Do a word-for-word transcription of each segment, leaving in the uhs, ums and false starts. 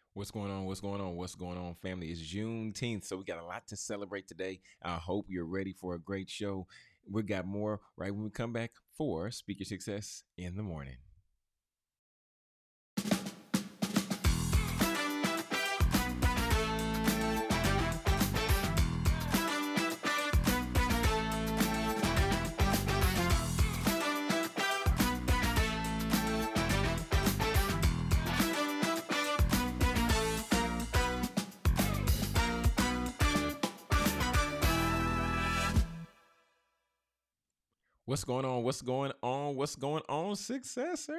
What's going on? What's going on? What's going on, family? It's Juneteenth, so we got a lot to celebrate today. I hope you're ready for a great show. We got more right when we come back for Speaker Success in the Morning. What's going on? What's going on? What's going on, successors?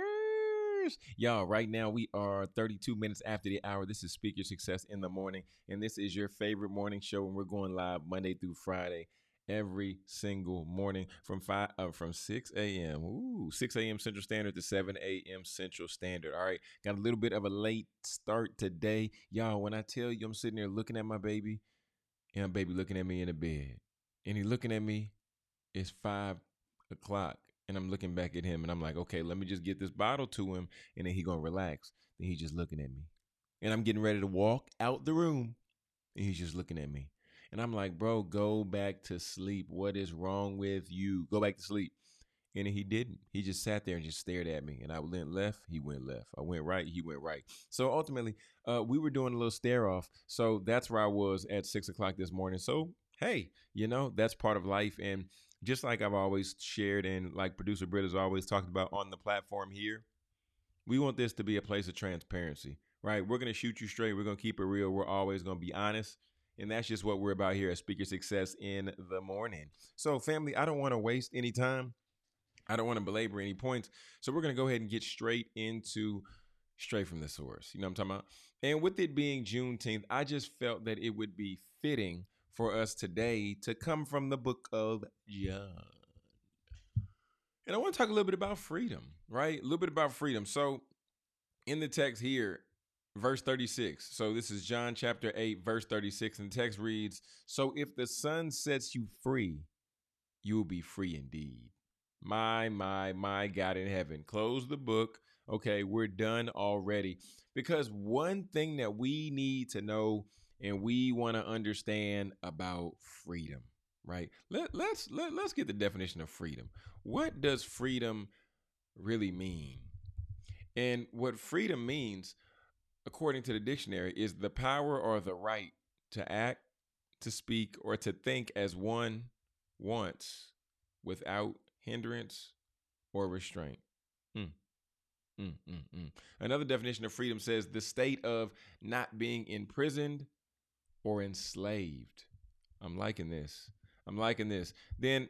Y'all, right now we are thirty-two minutes after the hour. This is Speaker Success in the Morning, and this is your favorite morning show, and we're going live Monday through Friday every single morning from five uh, from six a.m. Ooh, six a.m. Central Standard to seven a.m. Central Standard. All right, got a little bit of a late start today. Y'all, when I tell you I'm sitting there looking at my baby, and my baby looking at me in the bed, and he looking at me, it's five o'clock, and I'm looking back at him, and I'm like, okay, let me just get this bottle to him, and then he gonna relax. Then he's just looking at me, and I'm getting ready to walk out the room, and he's just looking at me, and I'm like, bro, go back to sleep. What is wrong with you? Go back to sleep. And he didn't. He just sat there and just stared at me. And I went left, he went left. I went right, he went right. So ultimately, uh, we were doing a little stare off. So that's where I was at six o'clock this morning. So hey, you know, that's part of life. And just like I've always shared, and like producer Britt has always talked about on the platform here, we want this to be a place of transparency, right? We're going to shoot you straight. We're going to keep it real. We're always going to be honest. And that's just what we're about here at Speaker Success in the Morning. So family, I don't want to waste any time. I don't want to belabor any points. So we're going to go ahead and get straight into straight from the source. You know what I'm talking about? And with it being Juneteenth, I just felt that it would be fitting for us today to come from the book of John. And I want to talk a little bit about freedom, right? A little bit about freedom. So in the text here, verse thirty-six. So this is John chapter eight, verse thirty-six. And the text reads, so if the Son sets you free, you will be free indeed. My, my, my God in heaven. Close the book. Okay, we're done already. Because one thing that we need to know and we want to understand about freedom, right? Let, let's let, let's get the definition of freedom. What does freedom really mean? And what freedom means, according to the dictionary, is the power or the right to act, to speak, or to think as one wants without hindrance or restraint. Mm, mm, mm, mm. Another definition of freedom says the state of not being imprisoned or enslaved. I'm liking this. I'm liking this. Then,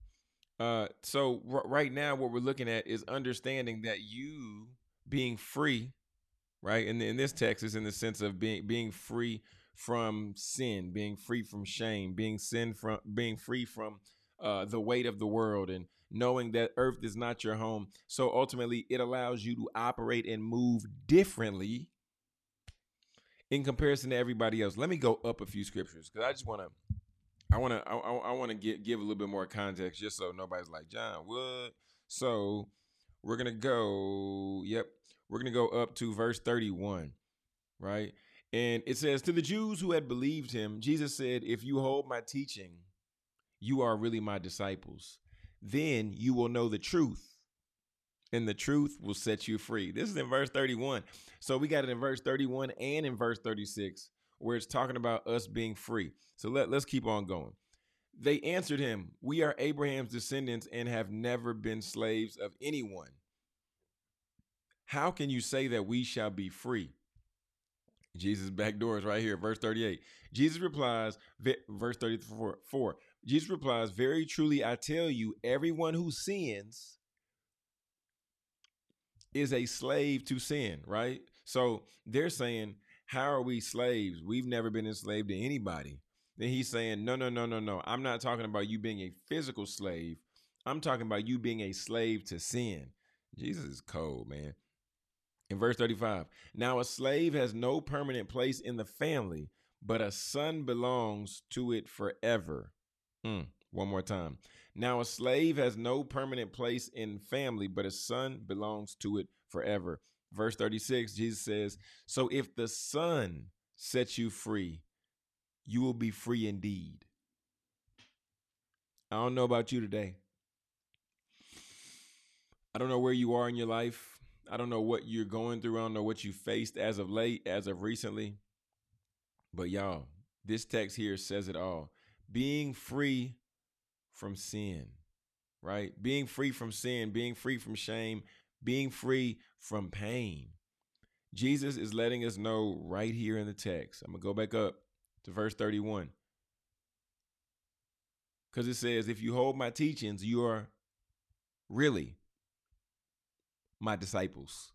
uh, so r- right now, what we're looking at is understanding that you being free, right? And in, in this text is in the sense of being being free from sin, being free from shame, being sin from being free from uh, the weight of the world, and knowing that earth is not your home. So ultimately, it allows you to operate and move differently in comparison to everybody else. Let me go up a few scriptures because I just want to, I want to, I, I want to give give a little bit more context, just so nobody's like, John, what? So we're gonna go. Yep, we're gonna go up to verse thirty-one, right? And it says, to the Jews who had believed him, Jesus said, if you hold my teaching, you are really my disciples. Then you will know the truth, and the truth will set you free. This is in verse thirty-one. So we got it in verse thirty-one and in verse thirty-six, where it's talking about us being free. So let, let's keep on going. They answered him, we are Abraham's descendants and have never been slaves of anyone. How can you say that we shall be free? Jesus' back door is right here, verse thirty-eight. Jesus replies, verse thirty-four, four, Jesus replies, very truly I tell you, everyone who sins is a slave to sin, right? So they're saying, how are we slaves? We've never been enslaved to anybody. Then he's saying, no, no, no, no, no. I'm not talking about you being a physical slave. I'm talking about you being a slave to sin. Jesus is cold, man. In verse thirty-five, now a slave has no permanent place in the family, but a son belongs to it forever. Mm, one more time. Now a slave has no permanent place in family, but a son belongs to it forever. verse thirty-six, Jesus says, so if the Son sets you free, you will be free indeed. I don't know about you today. I don't know where you are in your life. I don't know what you're going through. I don't know what you faced as of late, as of recently. But y'all, this text here says it all. Being free from sin, right? Being free from sin, being free from shame, being free from pain. Jesus is letting us know right here in the text. I'm going to go back up to verse thirty-one. Because it says, if you hold my teachings, you are really my disciples.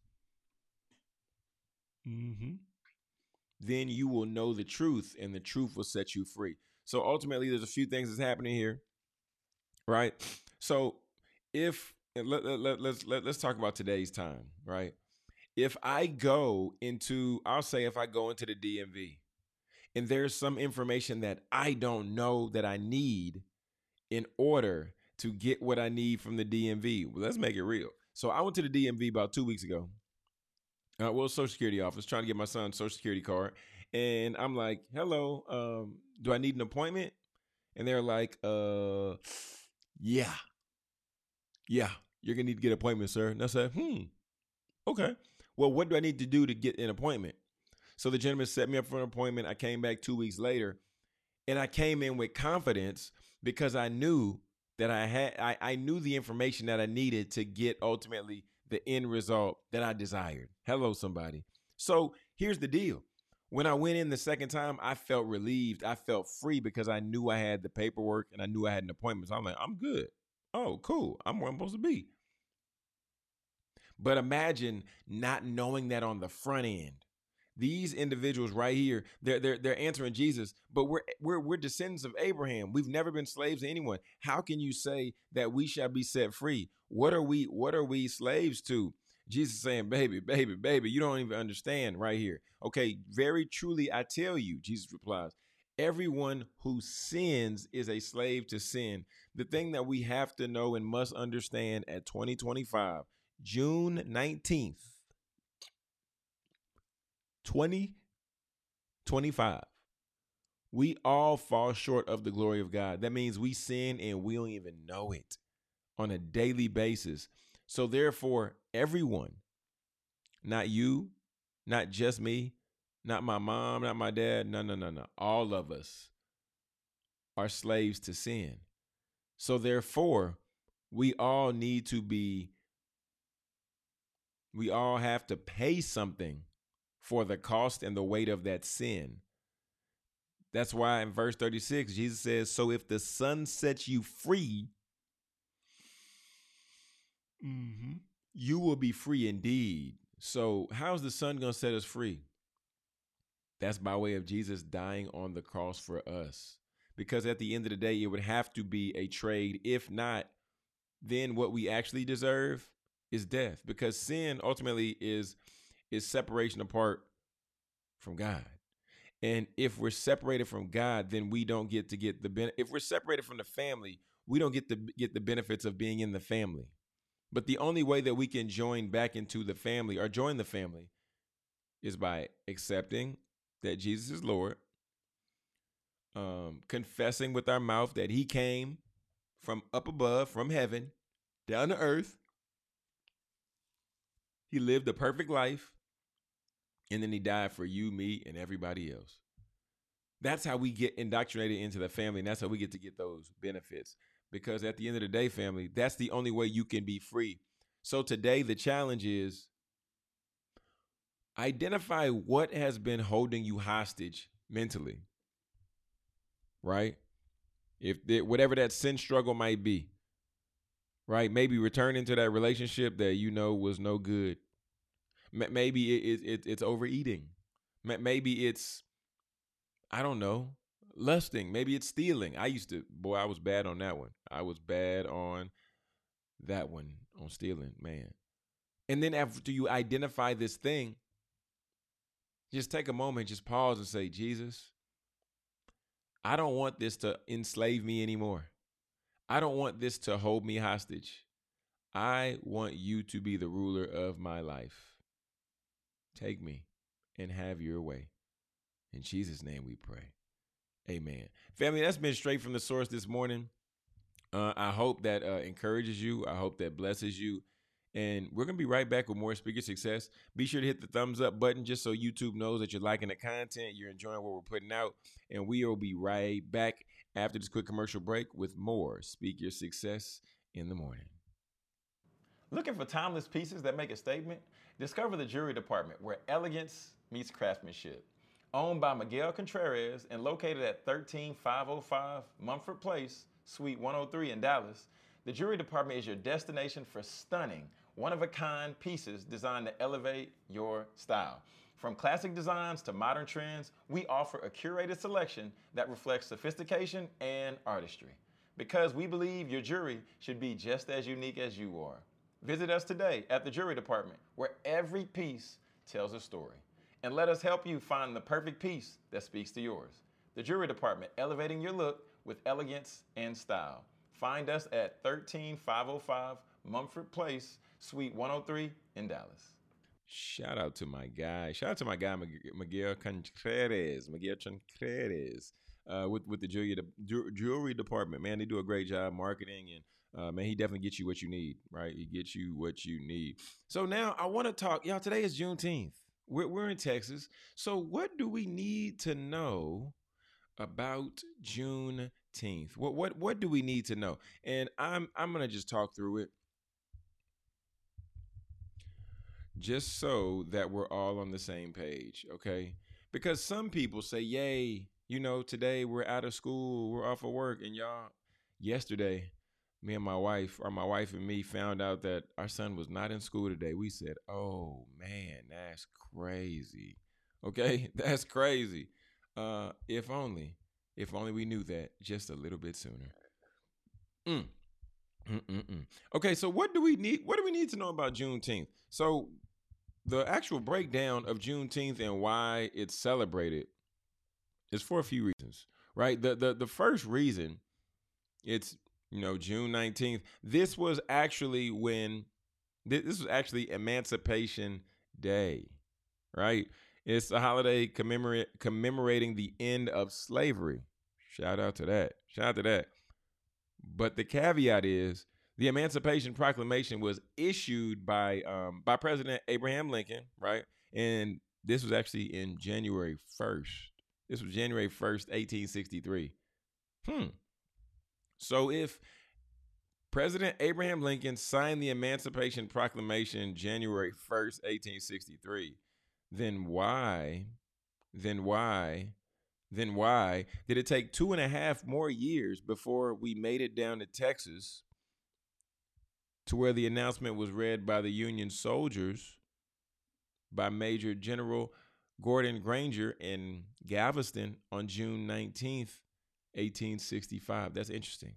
Mm-hmm. Then you will know the truth, and the truth will set you free. So ultimately, there's a few things that's happening here, right? So if let, let, let, let's let, let's talk about today's time, right? If I go into, I'll say if I go into the D M V and there's some information that I don't know that I need in order to get what I need from the D M V, well, let's make it real. So I went to the D M V about two weeks ago. Uh, well, Social Security office, trying to get my son's Social Security card. And I'm like, hello, um, do I need an appointment? And they're like, uh, yeah, yeah, you're going to need to get an appointment, sir. And I said, hmm, okay. Well, what do I need to do to get an appointment? So the gentleman set me up for an appointment. I came back two weeks later, and I came in with confidence because I knew that I had, I, I knew the information that I needed to get ultimately the end result that I desired. Hello, somebody. So here's the deal. When I went in the second time, I felt relieved. I felt free because I knew I had the paperwork and I knew I had an appointment. So I'm like, I'm good. Oh, cool. I'm where I'm supposed to be. But imagine not knowing that on the front end. These individuals right here, they're they're they're answering Jesus, but we're we're we're descendants of Abraham. We've never been slaves to anyone. How can you say that we shall be set free? What are we what are we slaves to? Jesus is saying, baby, baby, baby, you don't even understand right here. Okay, very truly I tell you, Jesus replies, everyone who sins is a slave to sin. The thing that we have to know and must understand at twenty twenty-five, June nineteenth, twenty twenty-five, we all fall short of the glory of God. That means we sin and we don't even know it on a daily basis. So therefore, everyone, not you, not just me, not my mom, not my dad, no, no, no, no. All of us are slaves to sin. So therefore, we all need to be, we all have to pay something for the cost and the weight of that sin. That's why in verse thirty-six, Jesus says, so if the Son sets you free, mm-hmm, you will be free indeed. So how's the Son going to set us free? That's by way of Jesus dying on the cross for us. Because at the end of the day, it would have to be a trade. If not, then what we actually deserve is death. Because sin ultimately is, is separation apart from God. And if we're separated from God, then we don't get to get the benefit. If we're separated from the family, we don't get to get the benefits of being in the family. But the only way that we can join back into the family or join the family is by accepting that Jesus is Lord, um, confessing with our mouth that he came from up above, from heaven, down to earth. He lived a perfect life, and then he died for you, me, and everybody else. That's how we get indoctrinated into the family, and that's how we get to get those benefits. Because at the end of the day, family, that's the only way you can be free. So today, the challenge is identify what has been holding you hostage mentally, right? If there, whatever that sin struggle might be, right? Maybe returning to that relationship that you know was no good. Maybe it, it, it's overeating. Maybe it's, I don't know, lusting. Maybe it's stealing. I used to, boy, I was bad on that one. I was bad on that one, on stealing, man. And then after you identify this thing, just take a moment, just pause and say, Jesus, I don't want this to enslave me anymore. I don't want this to hold me hostage. I want you to be the ruler of my life. Take me and have your way. In Jesus' name we pray. Amen. Family, that's been straight from the source this morning. Uh, I hope that uh, encourages you. I hope that blesses you. And we're going to be right back with more Speaker Success. Be sure to hit the thumbs up button just so YouTube knows that you're liking the content, you're enjoying what we're putting out. And we will be right back after this quick commercial break with more Speak Your Success in the Morning. Looking for timeless pieces that make a statement? Discover the Jewelry Department, where elegance meets craftsmanship. Owned by Miguel Contreras and located at thirteen five oh five Mumford Place, Suite one oh three in Dallas, the Jewelry Department is your destination for stunning, one-of-a-kind pieces designed to elevate your style. From classic designs to modern trends, we offer a curated selection that reflects sophistication and artistry. Because we believe your jewelry should be just as unique as you are. Visit us today at the Jewelry Department, where every piece tells a story. And let us help you find the perfect piece that speaks to yours. The Jewelry Department, elevating your look with elegance and style. Find us at thirteen five oh five Mumford Place, Suite one oh three in Dallas. Shout out to my guy. Shout out to my guy, Miguel Contreras. Miguel Contreras uh, with, with the jewelry, the jewelry department. Man, they do a great job marketing, and uh, man, he definitely gets you what you need, right? He gets you what you need. So now I want to talk, y'all, today is Juneteenth. We're, we're in Texas. So what do we need to know about Juneteenth? What what what do we need to know? And I'm I'm gonna just talk through it, just so that we're all on the same page, okay? Because some people say, "Yay, you know, today we're out of school, we're off of work," and y'all, yesterday, me and my wife, or my wife and me, found out that our son was not in school today. We said, "Oh man, that's crazy." Okay, that's crazy. Uh, if only, if only we knew that just a little bit sooner. Mm. Mm-mm-mm. Okay, so what do we need? What do we need to know about Juneteenth? So the actual breakdown of Juneteenth and why it's celebrated is for a few reasons, right? The the the first reason, it's, you know, June nineteenth. This was actually when this was actually Emancipation Day, right? It's a holiday commemorate, commemorating the end of slavery. Shout out to that. Shout out to that. But the caveat is the Emancipation Proclamation was issued by um, by President Abraham Lincoln, right? And this was actually in January first. This was January first, eighteen sixty-three. Hmm. So if President Abraham Lincoln signed the Emancipation Proclamation January first, eighteen sixty-three, then why, then why, then why did it take two and a half more years before we made it down to Texas to where the announcement was read by the Union soldiers by Major General Gordon Granger in Galveston on June nineteenth, eighteen sixty-five? That's interesting.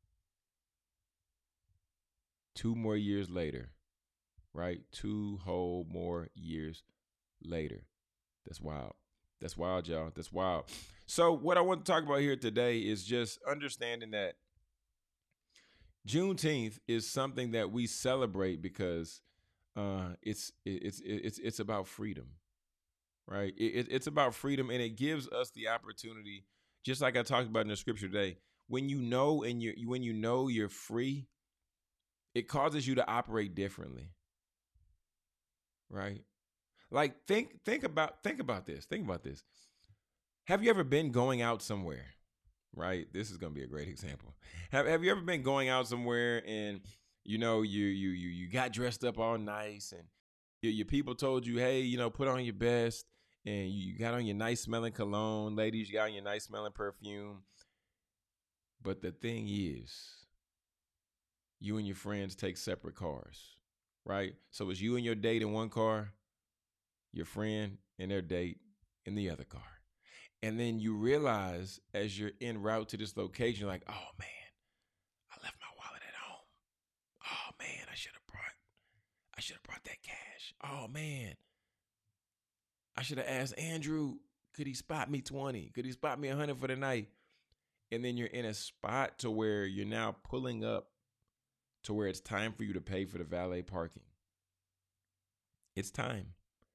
Two more years later, right? Two whole more years later. That's wild. That's wild, y'all. That's wild. So what I want to talk about here today is just understanding that Juneteenth is something that we celebrate because uh, it's it's it's it's about freedom, right? It, it's about freedom, and it gives us the opportunity, just like I talked about in the scripture today. When you know and you when you know you're free, it causes you to operate differently, right? Like think think about think about this. Think about this. Have you ever been going out somewhere? Right? This is going to be a great example. Have Have you ever been going out somewhere and you know you you you you got dressed up all nice and your, your people told you, hey, you know, put on your best, and you got on your nice smelling cologne, ladies, you got on your nice smelling perfume. But the thing is, you and your friends take separate cars, right? So it's you and your date in one car, your friend and their date in the other car. And then you realize as you're en route to this location, you're like, oh man, I left my wallet at home. Oh man, I should have brought, I should have brought that cash. Oh man, I should have asked Andrew, could he spot me twenty? Could he spot me a hundred for the night? And then you're in a spot to where you're now pulling up to where it's time for you to pay for the valet parking. It's time.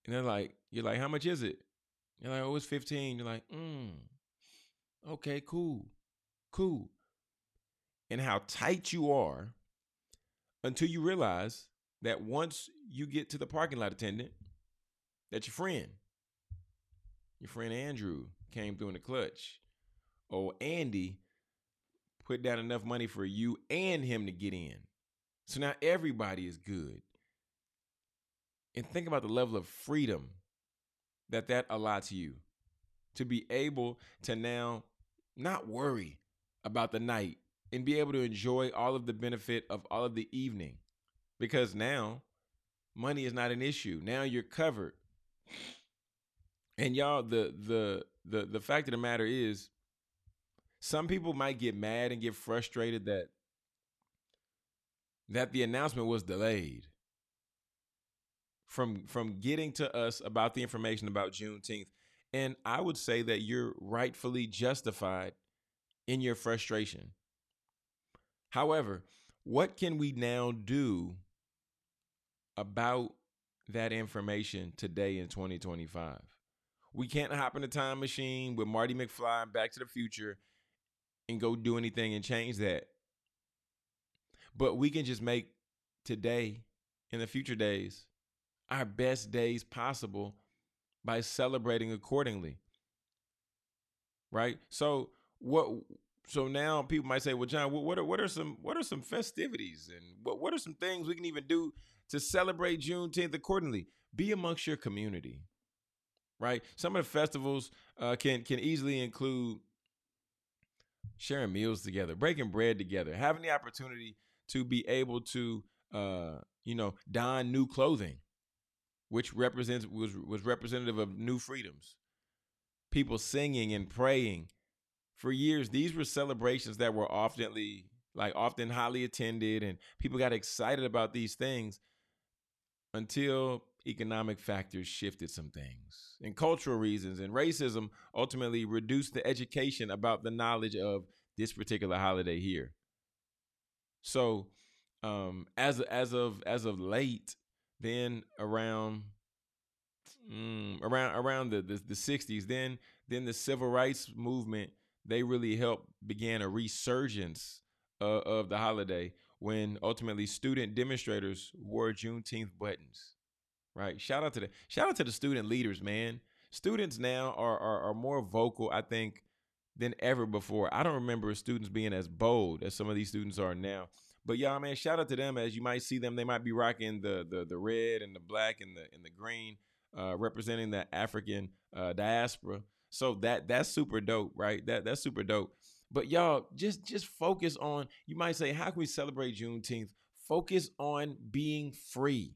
And they're like, you're like, how much is it? You're like, oh, it's fifteen. You're like, mm, okay, cool, cool. And how tight you are until you realize that once you get to the parking lot attendant, that your friend, your friend Andrew came through in the clutch. Oh, Andy put down enough money for you and him to get in. So now everybody is good. And think about the level of freedom that that allows you to be able to now not worry about the night and be able to enjoy all of the benefit of all of the evening, because now money is not an issue. Now you're covered. And y'all, the the the the fact of the matter is, some people might get mad and get frustrated that that the announcement was delayed from from getting to us about the information about Juneteenth. And I would say that you're rightfully justified in your frustration. However, what can we now do about that information today in twenty twenty-five? We can't hop in a time machine with Marty McFly and Back to the Future and go do anything and change that. But we can just make today, in the future days, our best days possible by celebrating accordingly. Right? So what so now people might say, well, John, what are what are some what are some festivities, and what, what are some things we can even do to celebrate Juneteenth accordingly? Be amongst your community. Right? Some of the festivals uh, can can easily include sharing meals together, breaking bread together, having the opportunity to be able to, uh, you know, don new clothing, which represents was was representative of new freedoms. People singing and praying. For years, these were celebrations that were often like often highly attended, and people got excited about these things until economic factors shifted some things, and cultural reasons and racism ultimately reduced the education about the knowledge of this particular holiday here. So, um, as as of as of late, then around mm, around around the, the the sixties, then then the civil rights movement, they really helped began a resurgence uh, of the holiday, when ultimately student demonstrators wore Juneteenth buttons. Right? Shout out to the shout out to the student leaders, man. Students now are are, are more vocal, I think, than ever before. I don't remember students being as bold as some of these students are now. But y'all, man, shout out to them. As you might see them, they might be rocking the the the red and the black and the and the green, uh, representing the African uh, diaspora. So that that's super dope, right? That that's super dope. But y'all, just just focus on. You might say, how can we celebrate Juneteenth? Focus on being free.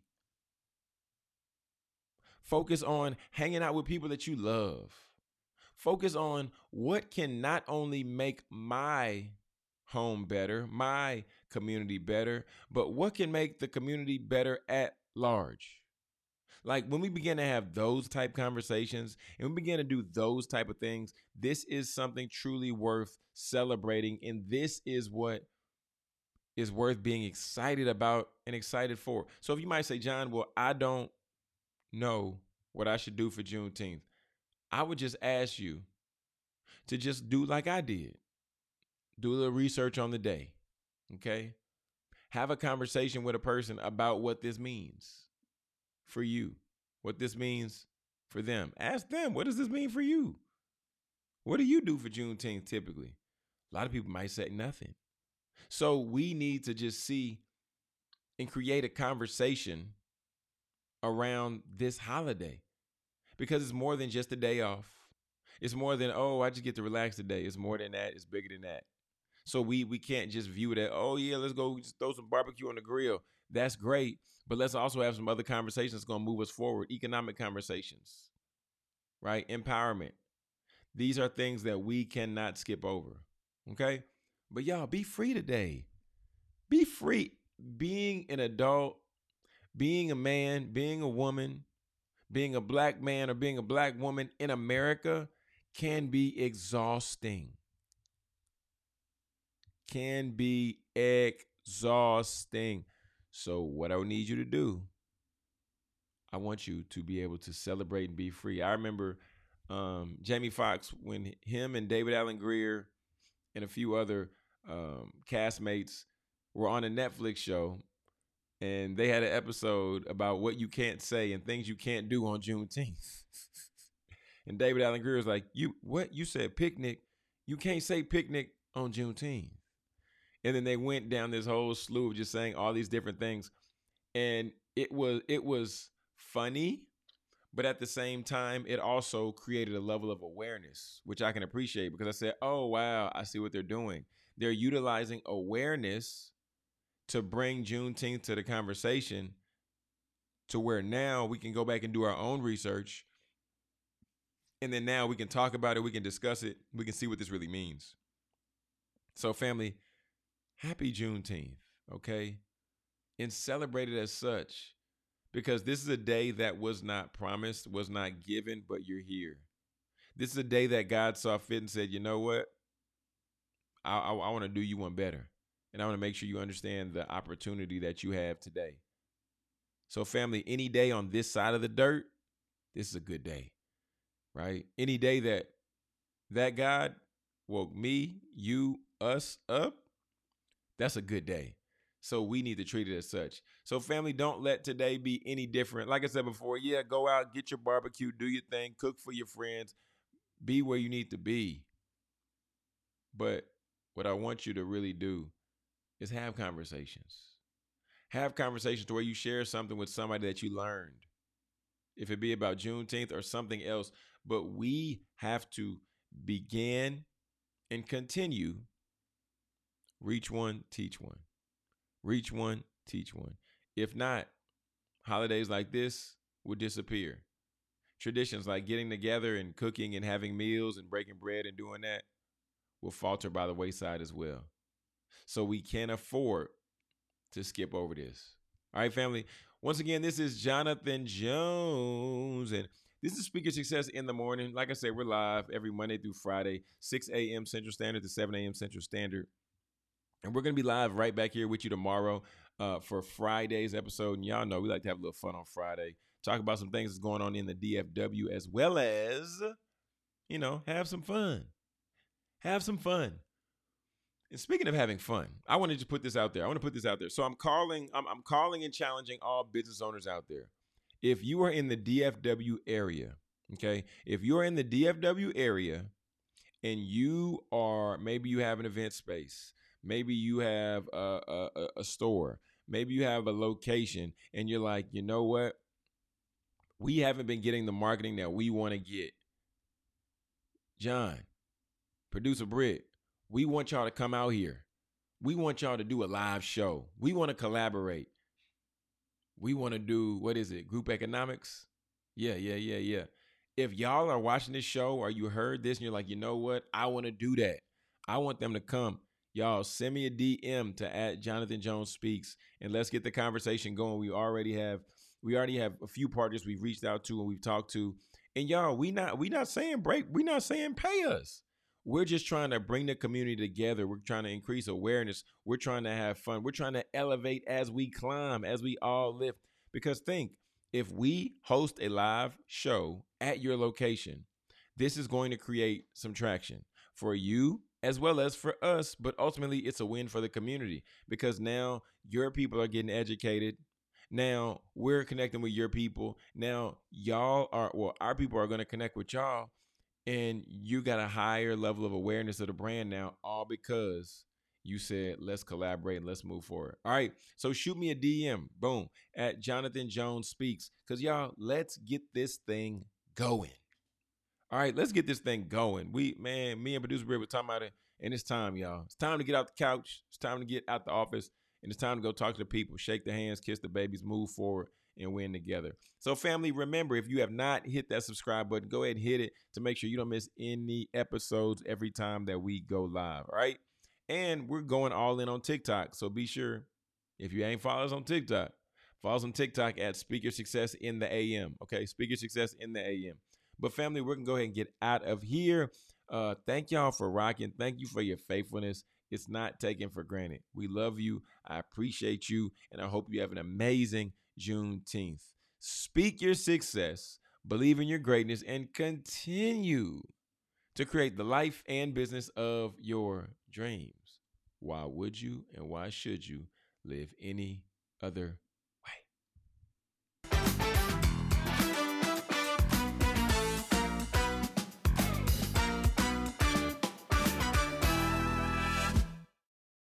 Focus on hanging out with people that you love. Focus on what can not only make my home better, my community better, but what can make the community better at large. Like when we begin to have those type conversations and we begin to do those type of things, this is something truly worth celebrating. And this is what is worth being excited about and excited for. So if you might say, John, well, I don't know what I should do for Juneteenth, I would just ask you to just do like I did. Do a little research on the day. Okay? Have a conversation with a person about what this means for you, what this means for them. Ask them, what does this mean for you? What do you do for Juneteenth typically? A lot of people might say nothing. So we need to just see and create a conversation around this holiday, because it's more than just a day off. It's more than, oh, I just get to relax today. It's more than that. It's bigger than that. So we we can't just view it as, oh, yeah, let's go just throw some barbecue on the grill. That's great. But let's also have some other conversations that's going to move us forward. Economic conversations, right? Empowerment. These are things that we cannot skip over. Okay? But y'all, be free today. Be free. Being an adult, being a man, being a woman, being a black man or being a black woman in America can be exhausting. Can be exhausting. So what I need you to do I want you to be able to celebrate and be free. I remember um, Jamie Foxx when him and David Allen Greer and a few other um, castmates were on a Netflix show, and they had an episode about what you can't say and things you can't do on Juneteenth. And David Allen Greer was like, "You what? You said picnic? You can't say picnic on Juneteenth." And then they went down this whole slew of just saying all these different things, and it was it was funny, but at the same time, it also created a level of awareness, which I can appreciate because I said, "Oh wow, I see what they're doing. They're utilizing awareness to bring Juneteenth to the conversation, to where now we can go back and do our own research." And then now we can talk about it. We can discuss it. We can see what this really means. So, family, happy Juneteenth, okay? And celebrate it as such, because this is a day that was not promised, was not given, but you're here. This is a day that God saw fit and said, you know what? I, I, I want to do you one better. And I want to make sure you understand the opportunity that you have today. So, family, any day on this side of the dirt, this is a good day. Right? Any day that that God woke me, you, us up, that's a good day. So we need to treat it as such. So family, don't let today be any different. Like I said before, yeah, go out, get your barbecue, do your thing, cook for your friends, be where you need to be. But what I want you to really do is have conversations. Have conversations to where you share something with somebody that you learned. If it be about Juneteenth or something else, but we have to begin and continue. Reach one, teach one. Reach one, teach one. If not, holidays like this will disappear. Traditions like getting together and cooking and having meals and breaking bread and doing that will falter by the wayside as well. So we can't afford to skip over this. All right, family. Once again, this is Jonathan Jones, and this is Speaker Success in the Morning. Like I said, we're live every Monday through Friday, six a.m. Central Standard to seven a.m. Central Standard. And we're going to be live right back here with you tomorrow uh, for Friday's episode. And y'all know we like to have a little fun on Friday, talk about some things that's going on in the D F W, as well as, you know, have some fun. Have some fun. And speaking of having fun, I want to just put this out there. I want to put this out there. So I'm calling, I'm, I'm calling and challenging all business owners out there. If you are in the D F W area, okay, if you're in the D F W area and you are, maybe you have an event space, maybe you have a, a, a store, maybe you have a location, and you're like, you know what? We haven't been getting the marketing that we want to get. John, producer Britt, we want y'all to come out here. We want y'all to do a live show. We want to collaborate. We want to do, what is it, group economics? Yeah, yeah, yeah, yeah. If y'all are watching this show or you heard this and you're like, you know what? I want to do that. I want them to come. Y'all send me a D M to at Jonathan Jones Speaks, and let's get the conversation going. We already have, we already have a few partners we've reached out to and we've talked to. And y'all, we not, we not saying break. We not saying pay us. We're just trying to bring the community together. We're trying to increase awareness. We're trying to have fun. We're trying to elevate as we climb, as we all lift. Because think, if we host a live show at your location, this is going to create some traction for you as well as for us. But ultimately, it's a win for the community because now your people are getting educated. Now we're connecting with your people. Now y'all are, well, our people are going to connect with y'all. And you got a higher level of awareness of the brand now, all because you said, let's collaborate and let's move forward. All right. So shoot me a D M, boom, at Jonathan Jones Speaks. Because y'all, let's get this thing going. All right, let's get this thing going. We, man, me and producer Britt were talking about it, and it's time, y'all. It's time to get out the couch. It's time to get out the office, and it's time to go talk to the people, shake the hands, kiss the babies, move forward, and win together. So family, remember, if you have not hit that subscribe button, go ahead and hit it to make sure you don't miss any episodes every time that we go live, all right? And we're going all in on TikTok, so be sure, if you ain't follow us on TikTok, follow us on TikTok at Speaker Success in the A M, okay? Speaker Success in the A M. But family, we're going to go ahead and get out of here. Uh, thank y'all for rocking. Thank you for your faithfulness. It's not taken for granted. We love you. I appreciate you, and I hope you have an amazing Juneteenth. Speak your success, believe in your greatness, and continue to create the life and business of your dreams. Why would you and why should you live any other